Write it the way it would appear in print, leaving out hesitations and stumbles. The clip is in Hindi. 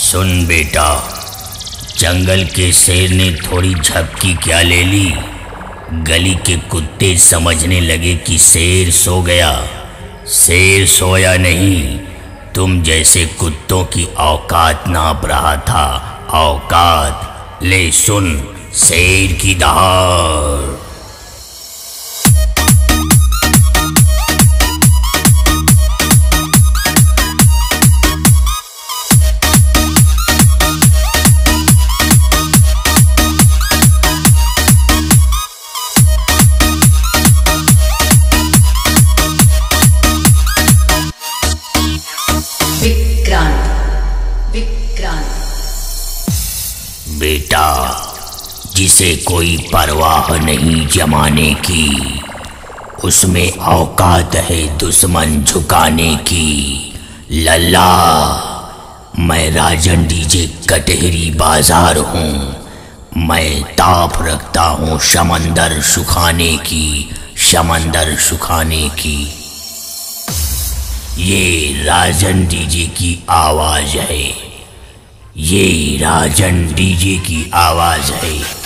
सुन बेटा, जंगल के शेर ने थोड़ी झपकी क्या ले ली। गली के कुत्ते समझने लगे कि शेर सो गया। शेर सोया नहीं, तुम जैसे कुत्तों की औकात नाप रहा था। औकात ले सुन, शेर की दहाड़। बेटा, जिसे कोई परवाह नहीं जमाने की, उसमें औकात है दुश्मन झुकाने की। लल्ला, मैं राजन डीजे कटहरी बाजार हूँ। मैं ताप रखता हूँ समंदर सुखाने की, समंदर सुखाने की। ये राजन डीजे की आवाज है, ये राजन डीजे की आवाज है।